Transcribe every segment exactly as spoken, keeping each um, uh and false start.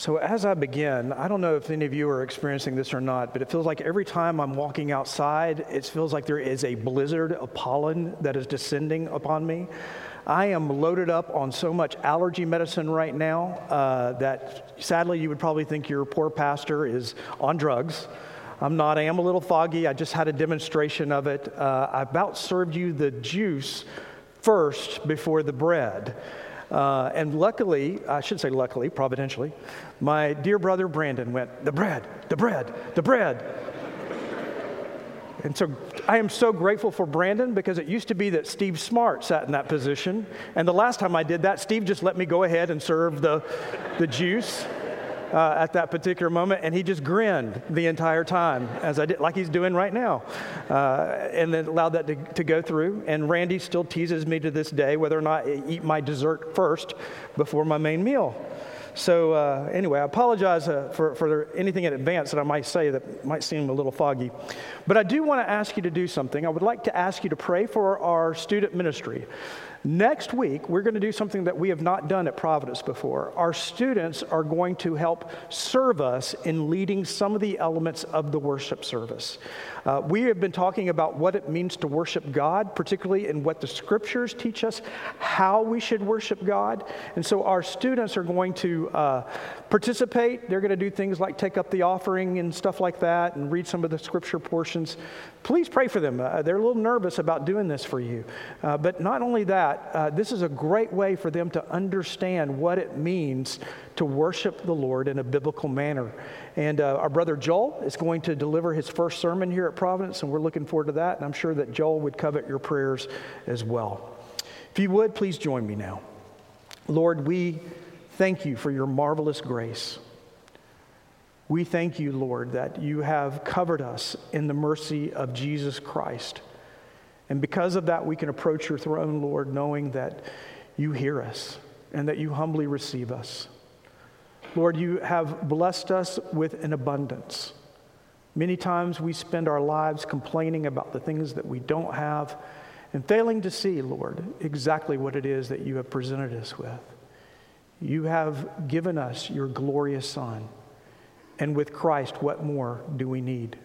So as I begin, I don't know if any of you are experiencing this or not, but it feels like every time I'm walking outside, it feels like there is a blizzard of pollen that is descending upon me. I am loaded up on so much allergy medicine right now uh, that sadly you would probably think your poor pastor is on drugs. I'm not. I am a little foggy. I just had a demonstration of it. Uh, I about served you the juice first before the bread. Uh, and luckily, I should say luckily, providentially, my dear brother Brandon went, the bread, the bread, the bread. And so I am so grateful for Brandon, because it used to be that Steve Smart sat in that position. And the last time I did that, Steve just let me go ahead and serve the, the juice uh, at that particular moment. And he just grinned the entire time, as I did, like he's doing right now. Uh, and then allowed that to, to go through. And Randy still teases me to this day whether or not I eat my dessert first before my main meal. So uh, anyway, I apologize uh, for, for anything in advance that I might say that might seem a little foggy. But I do want to ask you to do something. I would like to ask you to pray for our student ministry. Next week, we're going to do something that we have not done at Providence before. Our students are going to help serve us in leading some of the elements of the worship service. Uh, we have been talking about what it means to worship God, particularly in what the scriptures teach us, how we should worship God. And so our students are going to uh, participate. They're going to do things like take up the offering and stuff like that and read some of the scripture portions. Please pray for them. Uh, they're a little nervous about doing this for you. Uh, but not only that, uh, this is a great way for them to understand what it means to worship the Lord in a biblical manner. And uh, our brother Joel is going to deliver his first sermon here at Providence, and we're looking forward to that. And I'm sure that Joel would covet your prayers as well. If you would, please join me now. Lord, we thank you for your marvelous grace. We thank you, Lord, that you have covered us in the mercy of Jesus Christ. And because of that, we can approach your throne, Lord, knowing that you hear us and that you humbly receive us. Lord, you have blessed us with an abundance. Many times we spend our lives complaining about the things that we don't have and failing to see, Lord, exactly what it is that you have presented us with. You have given us your glorious Son. And with Christ, what more do we need?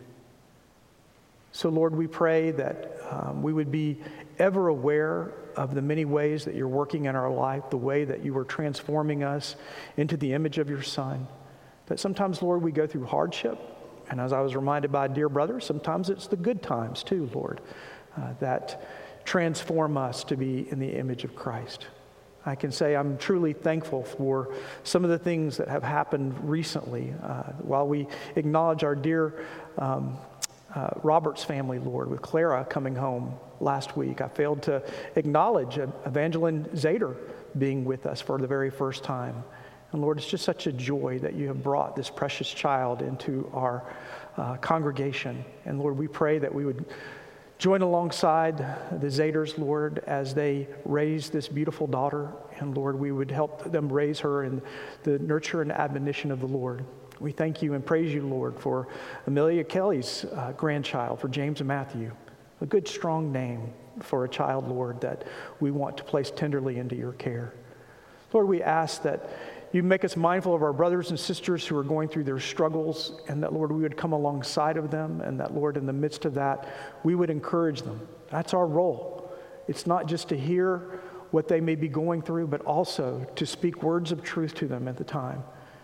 So, Lord, we pray that um, we would be ever aware of the many ways that you're working in our life, the way that you are transforming us into the image of your Son. That sometimes, Lord, we go through hardship. And as I was reminded by a dear brother, sometimes it's the good times too, Lord, uh, that transform us to be in the image of Christ. I can say I'm truly thankful for some of the things that have happened recently. Uh, while we acknowledge our dear um, uh, Roberts family, Lord, with Clara coming home last week, I failed to acknowledge Evangeline Zader being with us for the very first time. And Lord, it's just such a joy that you have brought this precious child into our uh, congregation. And Lord, we pray that we would join alongside the Zaders, Lord, as they raise this beautiful daughter. And Lord, we would help them raise her in the nurture and admonition of the Lord. We thank you and praise you, Lord, for Amelia Kelly's uh, grandchild, for James and Matthew. A good, strong name for a child, Lord, that we want to place tenderly into your care. Lord, we ask that you make us mindful of our brothers and sisters who are going through their struggles, and that, Lord, we would come alongside of them, and that, Lord, in the midst of that, we would encourage them. That's our role. It's not just to hear what they may be going through, but also to speak words of truth to them at the time,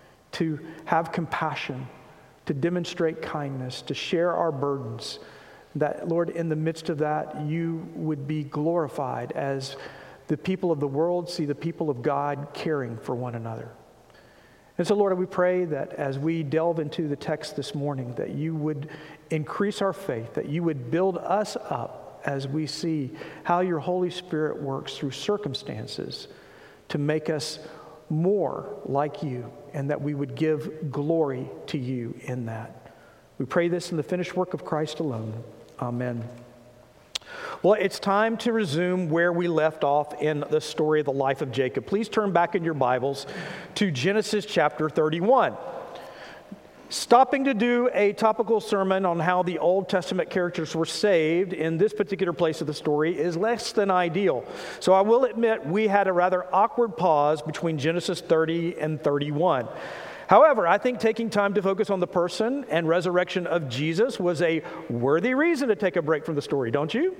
to have compassion, to demonstrate kindness, to share our burdens, that, Lord, in the midst of that, you would be glorified as the people of the world see the people of God caring for one another. And so, Lord, we pray that as we delve into the text this morning, that you would increase our faith, that you would build us up as we see how your Holy Spirit works through circumstances to make us more like you, and that we would give glory to you in that. We pray this in the finished work of Christ alone. Amen. Well, it's time to resume where we left off in the story of the life of Jacob. Please turn back in your Bibles to Genesis chapter thirty-one. Stopping to do a topical sermon on how the Old Testament characters were saved in this particular place of the story is less than ideal. So I will admit we had a rather awkward pause between Genesis thirty and thirty-one. However, I think taking time to focus on the person and resurrection of Jesus was a worthy reason to take a break from the story, don't you?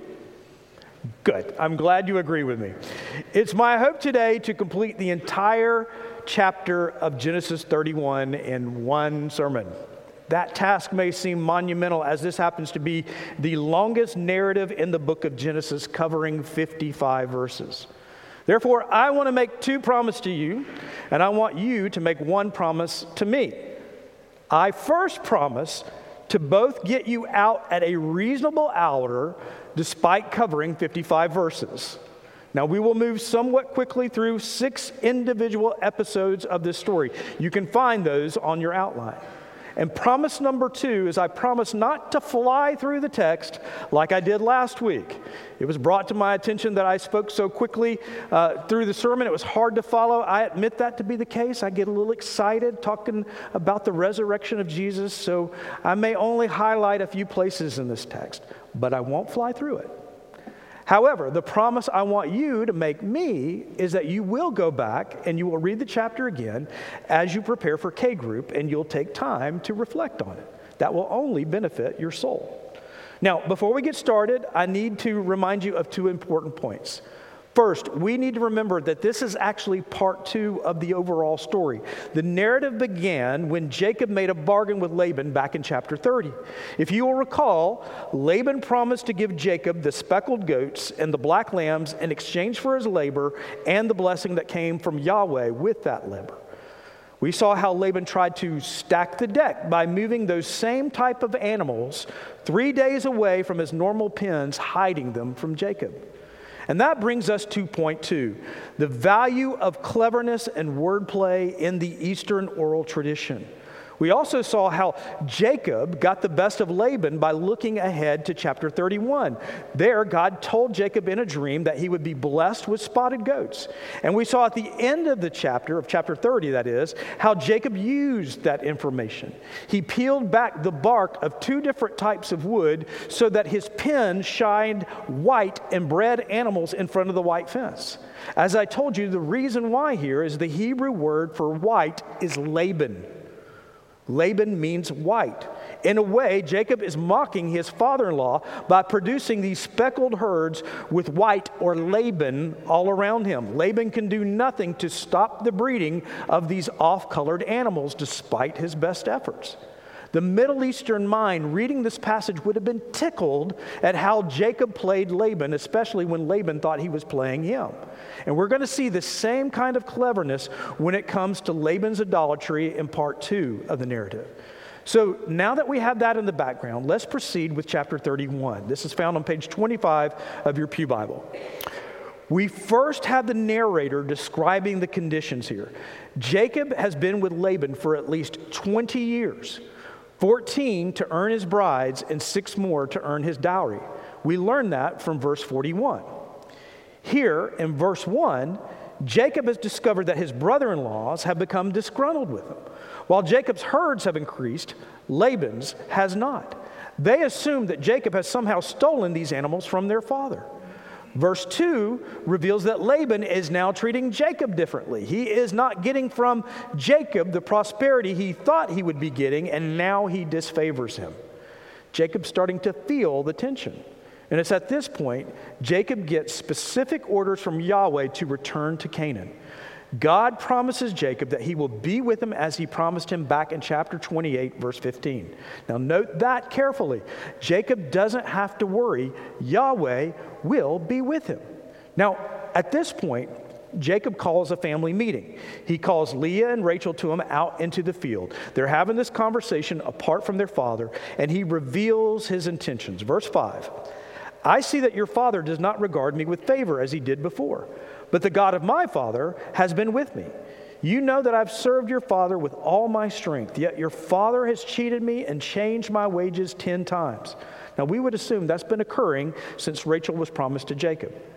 Good. I'm glad you agree with me. It's my hope today to complete the entire chapter of Genesis thirty-one in one sermon. That task may seem monumental, as this happens to be the longest narrative in the book of Genesis, covering fifty-five verses. Therefore, I want to make two promises to you, and I want you to make one promise to me. I first promise to both get you out at a reasonable hour despite covering fifty-five verses. Now, we will move somewhat quickly through six individual episodes of this story. You can find those on your outline. And promise number two is I promise not to fly through the text like I did last week. It was brought to my attention that I spoke so quickly uh, through the sermon, it was hard to follow. I admit that to be the case. I get a little excited talking about the resurrection of Jesus, so I may only highlight a few places in this text, but I won't fly through it. However, the promise I want you to make me is that you will go back and you will read the chapter again as you prepare for K Group, and you'll take time to reflect on it. That will only benefit your soul. Now, before we get started, I need to remind you of two important points. First, we need to remember that this is actually part two of the overall story. The narrative began when Jacob made a bargain with Laban back in chapter thirty. If you will recall, Laban promised to give Jacob the speckled goats and the black lambs in exchange for his labor and the blessing that came from Yahweh with that labor. We saw how Laban tried to stack the deck by moving those same type of animals three days away from his normal pens, hiding them from Jacob. And that brings us to point two, the value of cleverness and wordplay in the Eastern oral tradition. We also saw how Jacob got the best of Laban by looking ahead to chapter thirty-one. There, God told Jacob in a dream that he would be blessed with spotted goats. And we saw at the end of the chapter, of chapter thirty that is, how Jacob used that information. He peeled back the bark of two different types of wood so that his pen shined white and bred animals in front of the white fence. As I told you, the reason why here is the Hebrew word for white is Laban. Laban means white. In a way, Jacob is mocking his father-in-law by producing these speckled herds with white or Laban all around him. Laban can do nothing to stop the breeding of these off-colored animals despite his best efforts. The Middle Eastern mind reading this passage would have been tickled at how Jacob played Laban, especially when Laban thought he was playing him. And we're going to see the same kind of cleverness when it comes to Laban's idolatry in part two of the narrative. So now that we have that in the background, let's proceed with chapter thirty-one. This is found on page twenty-five of your Pew Bible. We first have the narrator describing the conditions here. Jacob has been with Laban for at least twenty years. fourteen to earn his brides and six more to earn his dowry. We learn that from verse forty-one. Here in verse one, Jacob has discovered that his brother-in-laws have become disgruntled with him. While Jacob's herds have increased, Laban's has not. They assume that Jacob has somehow stolen these animals from their father. Verse two reveals that Laban is now treating Jacob differently. He is not getting from Jacob the prosperity he thought he would be getting, and now he disfavors him. Jacob's starting to feel the tension. And it's at this point, Jacob gets specific orders from Yahweh to return to Canaan. God promises Jacob that he will be with him as he promised him back in chapter twenty-eight, verse fifteen. Now note that carefully. Jacob doesn't have to worry. Yahweh will be with him. Now, at this point, Jacob calls a family meeting. He calls Leah and Rachel to him out into the field. They're having this conversation apart from their father, and he reveals his intentions. Verse five, I see that your father does not regard me with favor as he did before, but the God of my father has been with me. You know that I've served your father with all my strength, yet your father has cheated me and changed my wages ten times. Now, we would assume that's been occurring since Rachel was promised to Jacob.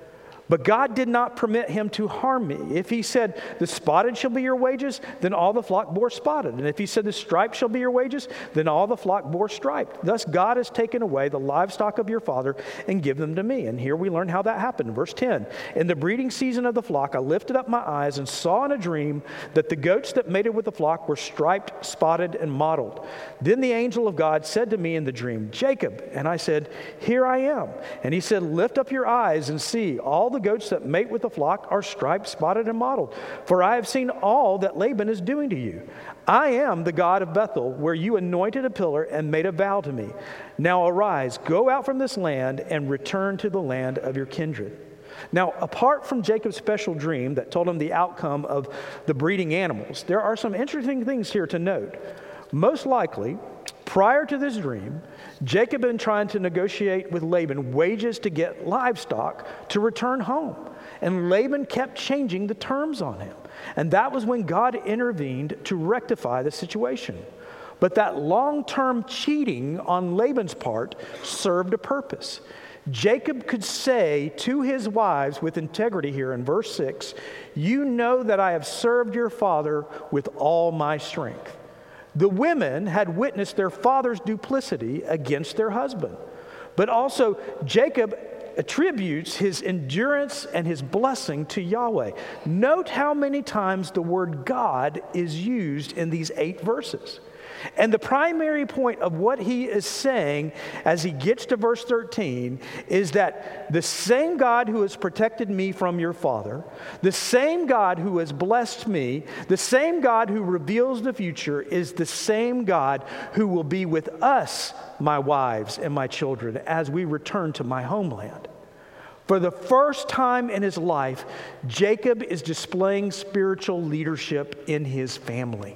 But God did not permit him to harm me. If he said, the spotted shall be your wages, then all the flock bore spotted. And if he said, the striped shall be your wages, then all the flock bore striped. Thus God has taken away the livestock of your father and give them to me. And here we learn how that happened. Verse ten, in the breeding season of the flock, I lifted up my eyes and saw in a dream that the goats that mated with the flock were striped, spotted, and mottled. Then the angel of God said to me in the dream, Jacob. And I said, here I am. And he said, lift up your eyes and see, all the goats that mate with the flock are striped, spotted, and mottled. For I have seen all that Laban is doing to you. I am the God of Bethel, where you anointed a pillar and made a vow to me. Now arise, go out from this land and return to the land of your kindred. Now, apart from Jacob's special dream that told him the outcome of the breeding animals, there are some interesting things here to note. Most likely, prior to this dream, Jacob had been trying to negotiate with Laban wages to get livestock to return home. And Laban kept changing the terms on him. And that was when God intervened to rectify the situation. But that long-term cheating on Laban's part served a purpose. Jacob could say to his wives with integrity here in verse six, you know that I have served your father with all my strength. The women had witnessed their father's duplicity against their husband. But also, Jacob attributes his endurance and his blessing to Yahweh. Note how many times the word God is used in these eight verses. And the primary point of what he is saying as he gets to verse thirteen is that the same God who has protected me from your father, the same God who has blessed me, the same God who reveals the future is the same God who will be with us, my wives and my children, as we return to my homeland. For the first time in his life, Jacob is displaying spiritual leadership in his family.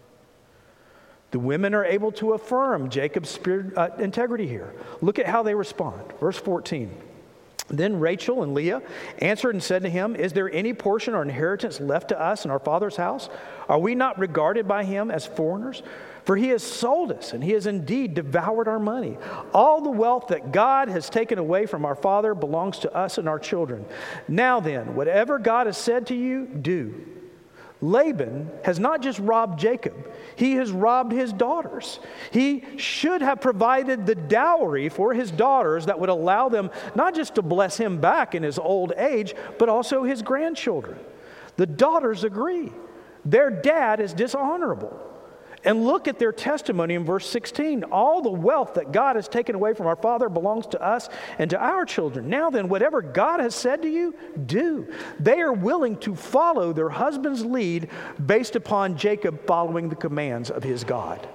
The women are able to affirm Jacob's spirit, uh, integrity here. Look at how they respond. Verse fourteen. Then Rachel and Leah answered and said to him, is there any portion or inheritance left to us in our father's house? Are we not regarded by him as foreigners? For he has sold us, and he has indeed devoured our money. All the wealth that God has taken away from our father belongs to us and our children. Now then, whatever God has said to you, do. Laban has not just robbed Jacob, he has robbed his daughters. He should have provided the dowry for his daughters that would allow them not just to bless him back in his old age, but also his grandchildren. The daughters agree. Their dad is dishonorable. And look at their testimony in verse sixteen. All the wealth that God has taken away from our father belongs to us and to our children. Now then, whatever God has said to you, do. They are willing to follow their husband's lead based upon Jacob following the commands of his God.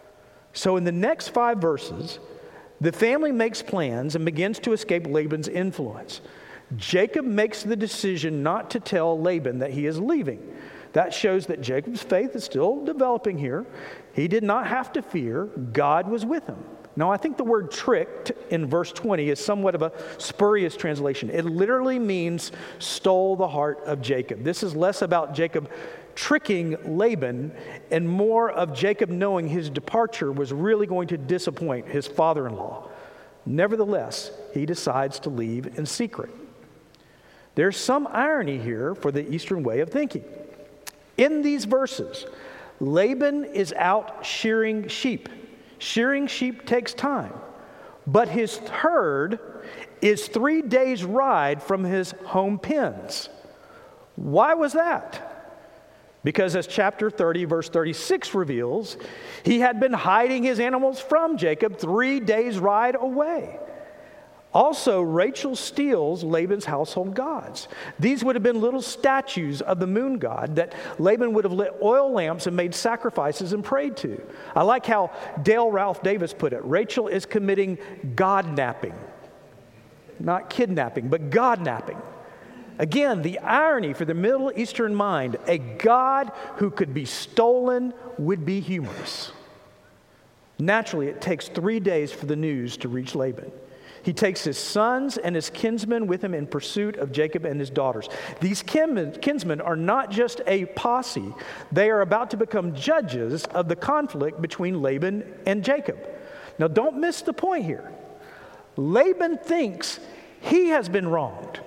So in the next five verses, the family makes plans and begins to escape Laban's influence. Jacob makes the decision not to tell Laban that he is leaving. That shows that Jacob's faith is still developing here. He did not have to fear. God was with him. Now, I think the word tricked in verse twenty is somewhat of a spurious translation. It literally means stole the heart of Jacob. This is less about Jacob tricking Laban and more of Jacob knowing his departure was really going to disappoint his father-in-law. Nevertheless, he decides to leave in secret. There's some irony here for the Eastern way of thinking. In these verses, Laban is out shearing sheep. Shearing sheep takes time, but his herd is three days' ride from his home pens. Why was that? Because as chapter thirty, verse thirty-six reveals, he had been hiding his animals from Jacob three days' ride away. Also, Rachel steals Laban's household gods. These would have been little statues of the moon god that Laban would have lit oil lamps and made sacrifices and prayed to. I like how Dale Ralph Davis put it. Rachel is committing God-napping. Not kidnapping, but God-napping. Again, the irony for the Middle Eastern mind, a God who could be stolen would be humorous. Naturally, it takes three days for the news to reach Laban. He takes his sons and his kinsmen with him in pursuit of Jacob and his daughters. These kinsmen are not just a posse. They are about to become judges of the conflict between Laban and Jacob. Now, don't miss the point here. Laban thinks he has been wronged.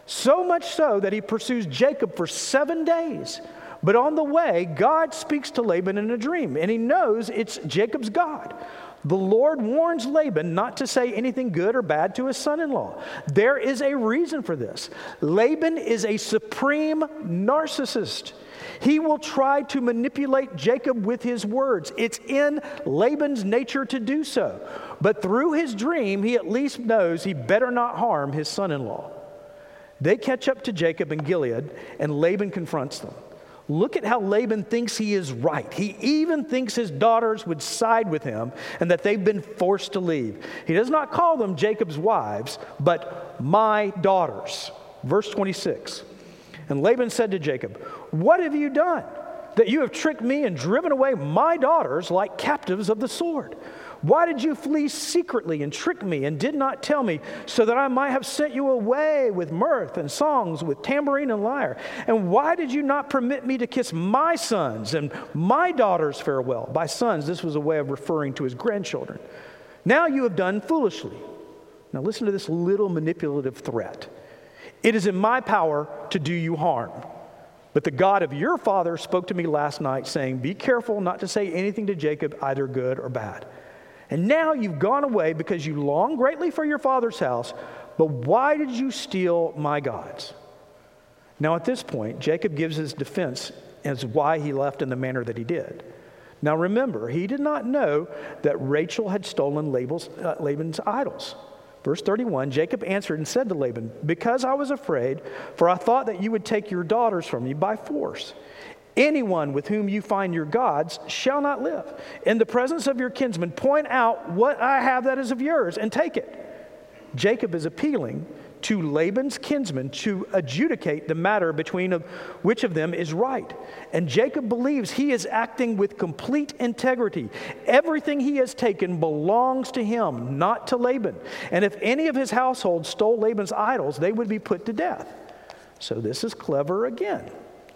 So much so that he pursues Jacob for seven days. But on the way, God speaks to Laban in a dream, and he knows it's Jacob's God. The Lord warns Laban not to say anything good or bad to his son-in-law. There is a reason for this. Laban is a supreme narcissist. He will try to manipulate Jacob with his words. It's in Laban's nature to do so. But through his dream, he at least knows he better not harm his son-in-law. They catch up to Jacob in Gilead, and Laban confronts them. Look at how Laban thinks he is right. He even thinks his daughters would side with him and that they've been forced to leave. He does not call them Jacob's wives, but my daughters. Verse twenty-six. And Laban said to Jacob, "What have you done, that you have tricked me and driven away my daughters like captives of the sword? Why did you flee secretly and trick me and did not tell me, so that I might have sent you away with mirth and songs, with tambourine and lyre? And why did you not permit me to kiss my sons and my daughters farewell?" By sons, this was a way of referring to his grandchildren. "Now you have done foolishly." Now listen to this little manipulative threat. "It is in my power to do you harm. But the God of your father spoke to me last night, saying, 'Be careful not to say anything to Jacob, either good or bad.' And now you've gone away because you long greatly for your father's house. But why did you steal my gods?" Now at this point, Jacob gives his defense as why he left in the manner that he did. Now remember, he did not know that Rachel had stolen Laban's, uh, Laban's idols. Verse thirty-one, Jacob answered and said to Laban, "Because I was afraid, for I thought that you would take your daughters from me by force. Anyone with whom you find your gods shall not live. In the presence of your kinsmen, point out what I have that is of yours and take it." Jacob is appealing to Laban's kinsmen to adjudicate the matter between of which of them is right. And Jacob believes he is acting with complete integrity. Everything he has taken belongs to him, not to Laban. And if any of his household stole Laban's idols, they would be put to death. So this is clever again.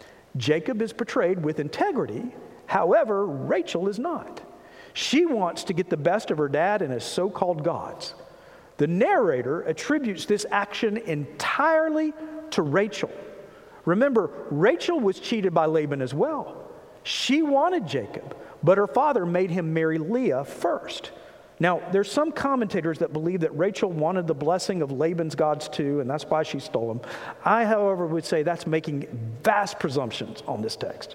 Jacob is portrayed with integrity. However, Rachel is not. She wants to get the best of her dad and his so-called gods. The narrator attributes this action entirely to Rachel. Remember, Rachel was cheated by Laban as well. She wanted Jacob, but her father made him marry Leah first. Now, there's some commentators that believe that Rachel wanted the blessing of Laban's gods too, and that's why she stole them. I, however, would say that's making vast presumptions on this text.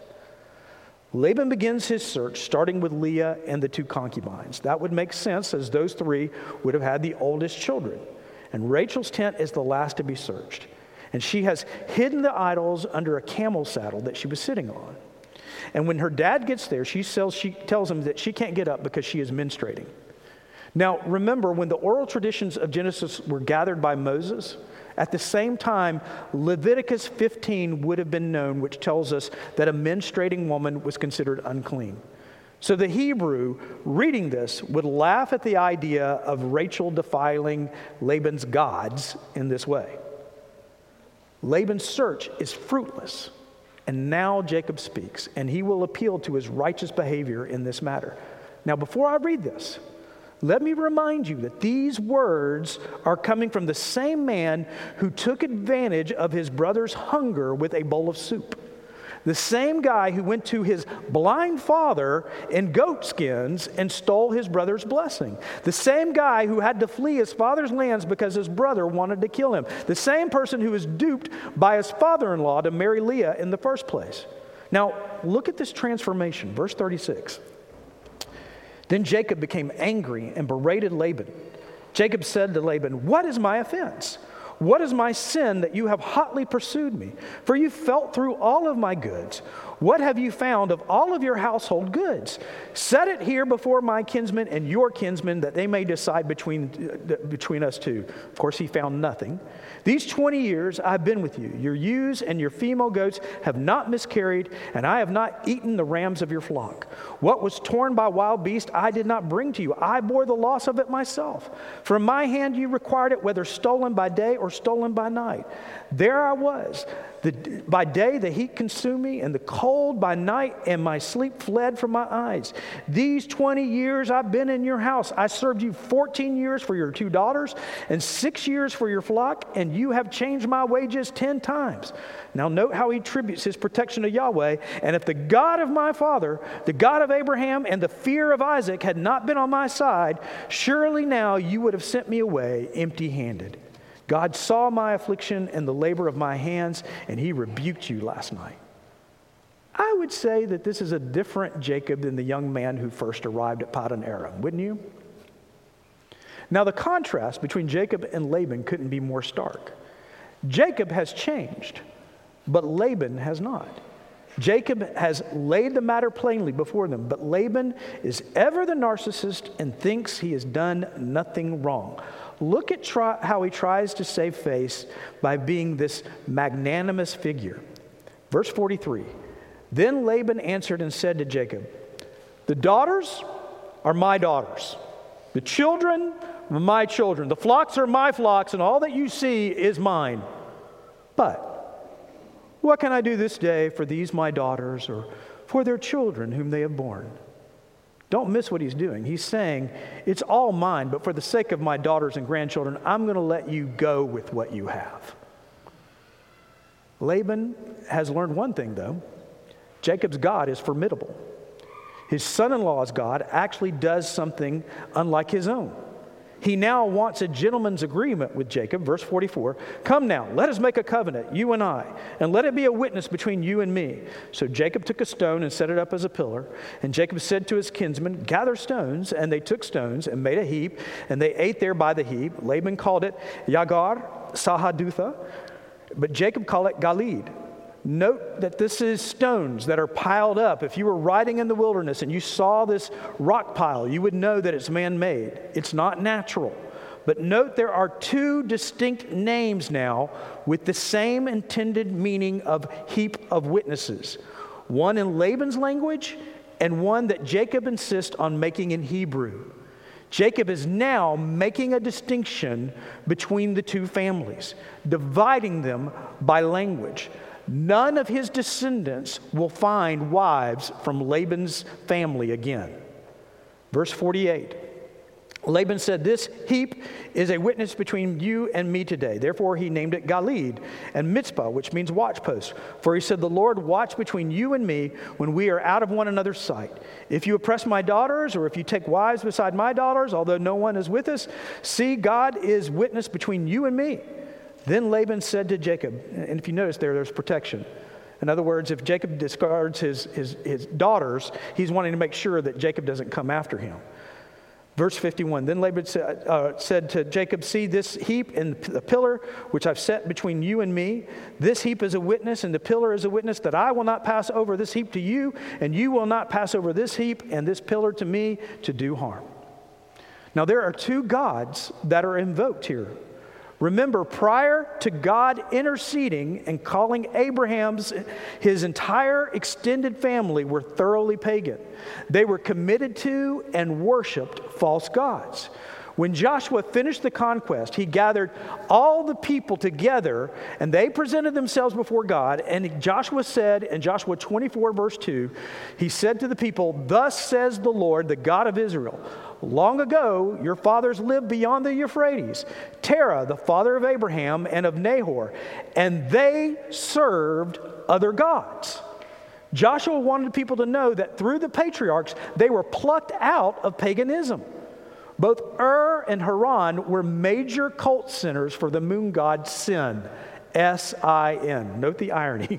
Laban begins his search, starting with Leah and the two concubines. That would make sense, as those three would have had the oldest children. And Rachel's tent is the last to be searched. And she has hidden the idols under a camel saddle that she was sitting on. And when her dad gets there, she, sells, she tells him that she can't get up because she is menstruating. Now, remember, when the oral traditions of Genesis were gathered by Moses, at the same time, Leviticus fifteen would have been known, which tells us that a menstruating woman was considered unclean. So the Hebrew reading this would laugh at the idea of Rachel defiling Laban's gods in this way. Laban's search is fruitless, and now Jacob speaks, and he will appeal to his righteous behavior in this matter. Now, before I read this, let me remind you that these words are coming from the same man who took advantage of his brother's hunger with a bowl of soup. The same guy who went to his blind father in goat skins and stole his brother's blessing. The same guy who had to flee his father's lands because his brother wanted to kill him. The same person who was duped by his father-in-law to marry Leah in the first place. Now, look at this transformation. Verse thirty-six. Then Jacob became angry and berated Laban. Jacob said to Laban, "What is my offense? What is my sin that you have hotly pursued me? For you felt through all of my goods. What have you found of all of your household goods? Set it here before my kinsmen and your kinsmen, that they may decide between, uh, between us two." Of course, he found nothing. "These twenty years I've been with you. Your ewes and your female goats have not miscarried, and I have not eaten the rams of your flock. What was torn by wild beasts I did not bring to you. I bore the loss of it myself. From my hand you required it, whether stolen by day or stolen by night. There I was, The, by day the heat consumed me, and the cold by night, and my sleep fled from my eyes. These twenty years I've been in your house. I served you fourteen years for your two daughters, and six years for your flock, and you have changed my wages ten times. Now note how he tributes his protection to Yahweh. And if the God of my father, the God of Abraham, and the fear of Isaac had not been on my side, surely now you would have sent me away empty-handed. God saw my affliction and the labor of my hands, and he rebuked you last night. I would say that this is a different Jacob than the young man who first arrived at Paddan Aram, wouldn't you? Now, the contrast between Jacob and Laban couldn't be more stark. Jacob has changed, but Laban has not. Jacob has laid the matter plainly before them, but Laban is ever the narcissist and thinks he has done nothing wrong. Look at try, how he tries to save face by being this magnanimous figure. Verse forty-three, then Laban answered and said to Jacob, the daughters are my daughters, the children are my children, the flocks are my flocks, and all that you see is mine. But what can I do this day for these my daughters or for their children whom they have borne? Don't miss what he's doing. He's saying, it's all mine, but for the sake of my daughters and grandchildren, I'm going to let you go with what you have. Laban has learned one thing, though. Jacob's God is formidable. His son-in-law's God actually does something unlike his own. He now wants a gentleman's agreement with Jacob. Verse forty-four, come now, let us make a covenant, you and I, and let it be a witness between you and me. So Jacob took a stone and set it up as a pillar. And Jacob said to his kinsmen, gather stones. And they took stones and made a heap, and they ate there by the heap. Laban called it Yagar Sahadutha, but Jacob called it Galid. Note that this is stones that are piled up. If you were riding in the wilderness and you saw this rock pile, you would know that it's man-made. It's not natural. But note there are two distinct names now with the same intended meaning of heap of witnesses. One in Laban's language and one that Jacob insists on making in Hebrew. Jacob is now making a distinction between the two families, dividing them by language. None of his descendants will find wives from Laban's family again. Verse forty-eight, Laban said, this heap is a witness between you and me today. Therefore he named it Galid and Mitzpah, which means watchpost. For he said, the Lord watch between you and me when we are out of one another's sight. If you oppress my daughters, or if you take wives beside my daughters, although no one is with us, see, God is witness between you and me. Then Laban said to Jacob, and if you notice there, there's protection. In other words, if Jacob discards his, his, his daughters, he's wanting to make sure that Jacob doesn't come after him. Verse fifty-one, then Laban said, uh, said to Jacob, see this heap and the pillar which I've set between you and me. This heap is a witness, and the pillar is a witness that I will not pass over this heap to you, and you will not pass over this heap and this pillar to me to do harm. Now there are two gods that are invoked here. Remember, prior to God interceding and calling Abraham's, his entire extended family were thoroughly pagan. They were committed to and worshiped false gods. When Joshua finished the conquest, he gathered all the people together and they presented themselves before God. And Joshua said in Joshua twenty-four verse two, he said to the people, thus says the Lord, the God of Israel, long ago your fathers lived beyond the Euphrates, Terah, the father of Abraham and of Nahor, and they served other gods. Joshua wanted people to know that through the patriarchs, they were plucked out of paganism. Both Ur and Haran were major cult centers for the moon god Sin, S I N. Note the irony.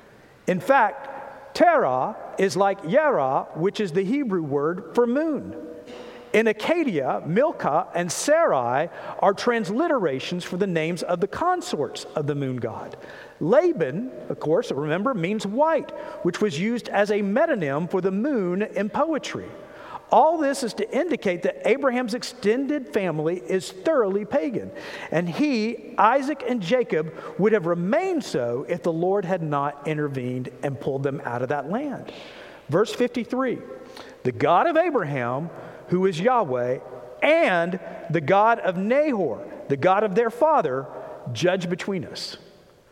In fact, Terah is like Yera, which is the Hebrew word for moon. In Acadia, Milcah and Sarai are transliterations for the names of the consorts of the moon god. Laban, of course, remember, means white, which was used as a metonym for the moon in poetry. All this is to indicate that Abraham's extended family is thoroughly pagan. And he, Isaac, and Jacob would have remained so if the Lord had not intervened and pulled them out of that land. Verse fifty-three, the God of Abraham, who is Yahweh, and the God of Nahor, the God of their father, judge between us.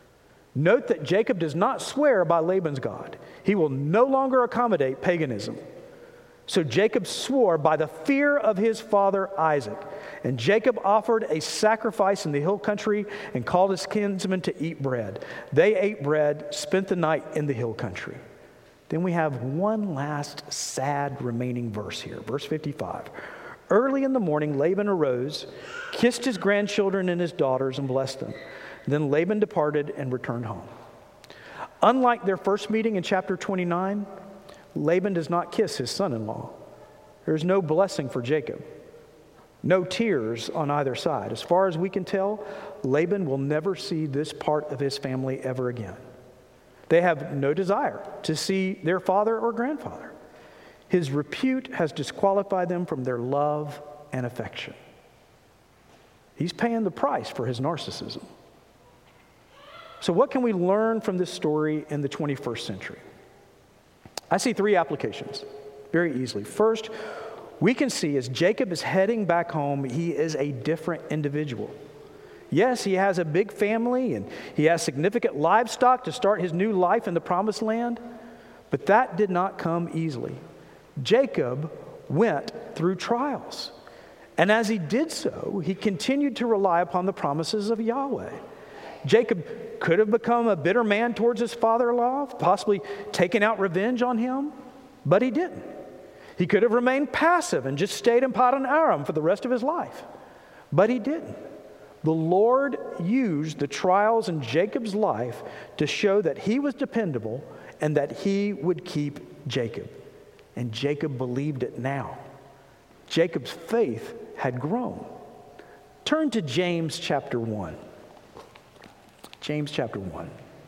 Note that Jacob does not swear by Laban's God. He will no longer accommodate paganism. So Jacob swore by the fear of his father Isaac. And Jacob offered a sacrifice in the hill country and called his kinsmen to eat bread. They ate bread, spent the night in the hill country. Then we have one last sad remaining verse here. Verse fifty-five. Early in the morning, Laban arose, kissed his grandchildren and his daughters, and blessed them. Then Laban departed and returned home. Unlike their first meeting in chapter twenty-nine, Laban does not kiss his son-in-law. There's no blessing for Jacob. No tears on either side. As far as we can tell, Laban will never see this part of his family ever again. They have no desire to see their father or grandfather. His repute has disqualified them from their love and affection. He's paying the price for his narcissism. So what can we learn from this story in the twenty-first century? I see three applications very easily. First, we can see as Jacob is heading back home, he is a different individual. Yes, he has a big family and he has significant livestock to start his new life in the promised land, but that did not come easily. Jacob went through trials. And as he did so, he continued to rely upon the promises of Yahweh. Jacob could have become a bitter man towards his father-in-law, possibly taken out revenge on him, but he didn't. He could have remained passive and just stayed in Paddan Aram for the rest of his life, but he didn't. The Lord used the trials in Jacob's life to show that he was dependable and that he would keep Jacob. And Jacob believed it now. Jacob's faith had grown. Turn to James chapter one. James chapter one.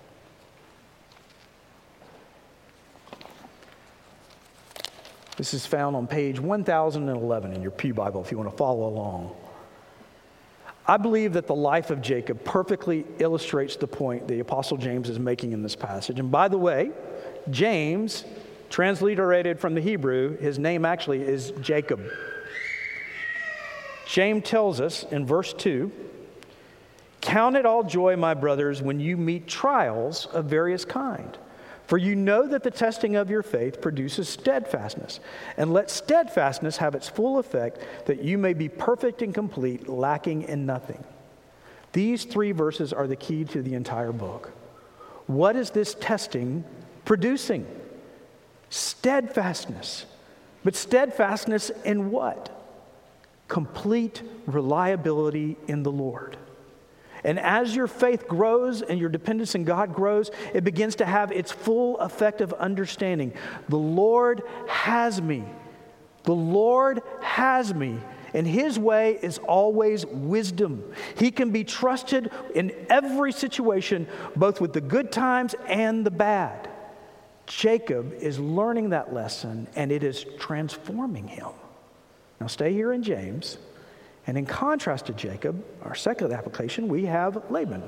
This is found on page one thousand eleven in your Pew Bible if you want to follow along. I believe that the life of Jacob perfectly illustrates the point the Apostle James is making in this passage. And by the way, James, transliterated from the Hebrew, his name actually is Jacob. James tells us in verse two, "Count it all joy, my brothers, when you meet trials of various kind. For you know that the testing of your faith produces steadfastness. And let steadfastness have its full effect, that you may be perfect and complete, lacking in nothing." These three verses are the key to the entire book. What is this testing producing? Steadfastness. But steadfastness in what? Complete reliability in the Lord. And as your faith grows and your dependence in God grows, it begins to have its full effect of understanding. The Lord has me. The Lord has me. And His way is always wisdom. He can be trusted in every situation, both with the good times and the bad. Jacob is learning that lesson, and it is transforming him. Now stay here in James. And in contrast to Jacob, our second application, we have Laban.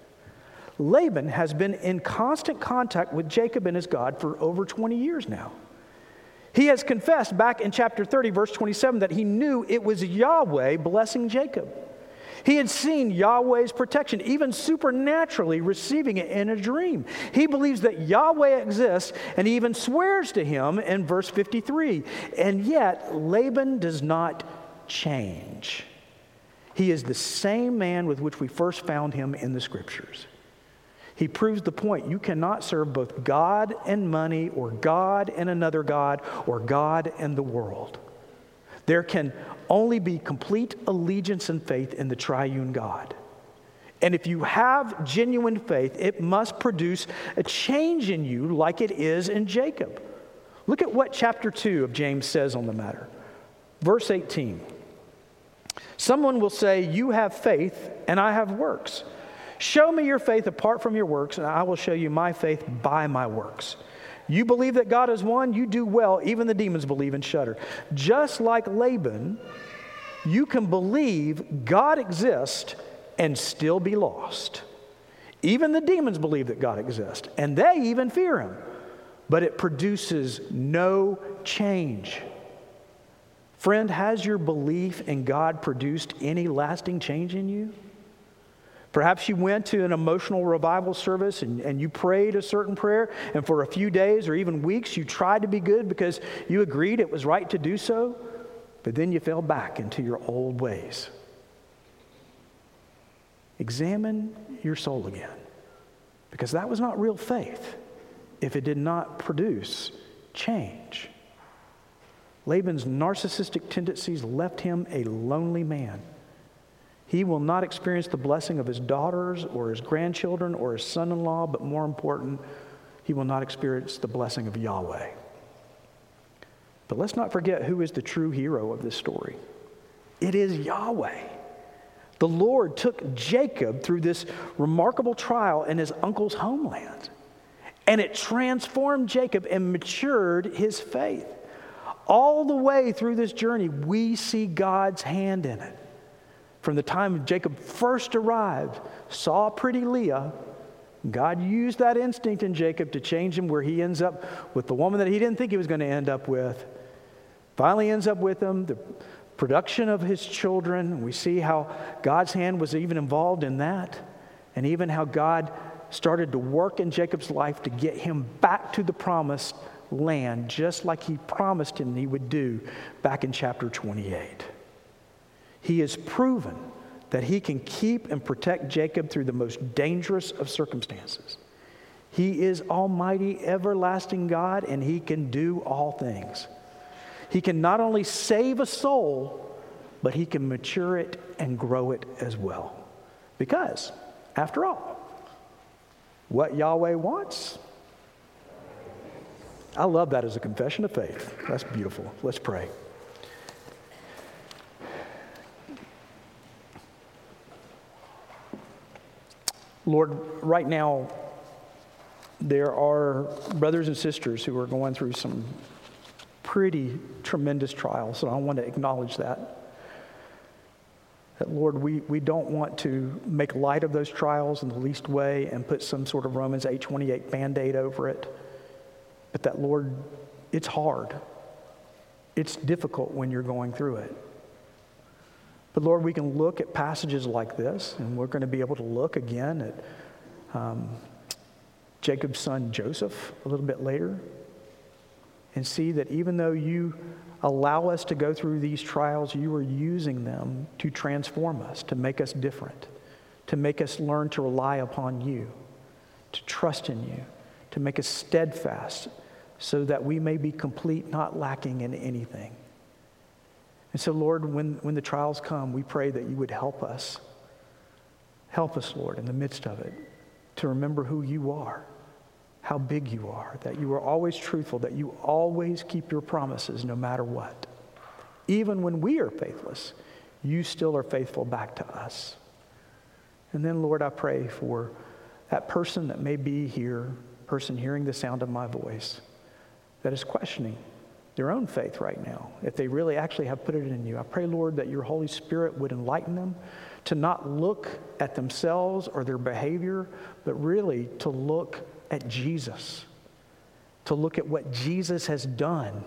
Laban has been in constant contact with Jacob and his God for over twenty years now. He has confessed back in chapter thirty, verse twenty-seven, that he knew it was Yahweh blessing Jacob. He had seen Yahweh's protection, even supernaturally receiving it in a dream. He believes that Yahweh exists, and he even swears to him in verse fifty-three. And yet, Laban does not change. He is the same man with which we first found him in the scriptures. He proves the point. You cannot serve both God and money, or God and another God, or God and the world. There can only be complete allegiance and faith in the triune God. And if you have genuine faith, it must produce a change in you like it is in Jacob. Look at what chapter two of James says on the matter. Verse eighteen. "Someone will say, 'You have faith and I have works. Show me your faith apart from your works, and I will show you my faith by my works. You believe that God is one, you do well. Even the demons believe and shudder.' Just like Laban, you can believe God exists and still be lost. Even the demons believe that God exists, and they even fear him. But it produces no change." Friend, has your belief in God produced any lasting change in you? Perhaps you went to an emotional revival service and, and you prayed a certain prayer, and for a few days or even weeks you tried to be good because you agreed it was right to do so, but then you fell back into your old ways. Examine your soul again, because that was not real faith if it did not produce change. Laban's narcissistic tendencies left him a lonely man. He will not experience the blessing of his daughters or his grandchildren or his son-in-law, but more important, he will not experience the blessing of Yahweh. But let's not forget who is the true hero of this story. It is Yahweh. The Lord took Jacob through this remarkable trial in his uncle's homeland, and it transformed Jacob and matured his faith. All the way through this journey, we see God's hand in it. From the time Jacob first arrived, saw pretty Leah, God used that instinct in Jacob to change him where he ends up with the woman that he didn't think he was going to end up with. Finally ends up with him, the production of his children. We see how God's hand was even involved in that, and even how God started to work in Jacob's life to get him back to the promised land, just like he promised him he would do back in chapter twenty-eight. He has proven that he can keep and protect Jacob through the most dangerous of circumstances. He is Almighty, everlasting God, and he can do all things. He can not only save a soul, but he can mature it and grow it as well. Because, after all, what Yahweh wants, I love that as a confession of faith. That's beautiful. Let's pray. Lord, right now, there are brothers and sisters who are going through some pretty tremendous trials, and I want to acknowledge that. That, Lord, we, we don't want to make light of those trials in the least way and put some sort of Romans eight twenty-eight Band-Aid over it. But that, Lord, it's hard. It's difficult when you're going through it. But Lord, we can look at passages like this, and we're going to be able to look again at um, Jacob's son Joseph a little bit later, and see that even though you allow us to go through these trials, you are using them to transform us, to make us different, to make us learn to rely upon you, to trust in you, to make us steadfast so that we may be complete, not lacking in anything. And so, Lord, when, when the trials come, we pray that you would help us. Help us, Lord, in the midst of it, to remember who you are, how big you are, that you are always truthful, that you always keep your promises no matter what. Even when we are faithless, you still are faithful back to us. And then, Lord, I pray for that person that may be here, person hearing the sound of my voice, that is questioning their own faith right now, if they really actually have put it in you. I pray, Lord, that your Holy Spirit would enlighten them to not look at themselves or their behavior, but really to look at Jesus, to look at what Jesus has done,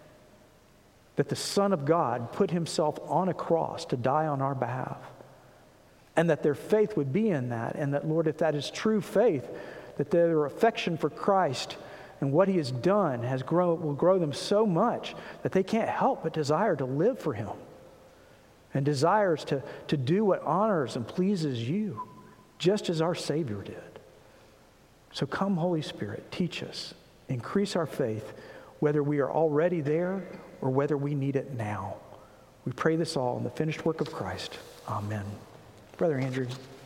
that the Son of God put himself on a cross to die on our behalf, and that their faith would be in that, and that, Lord, if that is true faith, that their affection for Christ and what he has done has grow, will grow them so much that they can't help but desire to live for him and desires to, to do what honors and pleases you, just as our Savior did. So come, Holy Spirit, teach us, increase our faith, whether we are already there or whether we need it now. We pray this all in the finished work of Christ. Amen. Brother Andrew.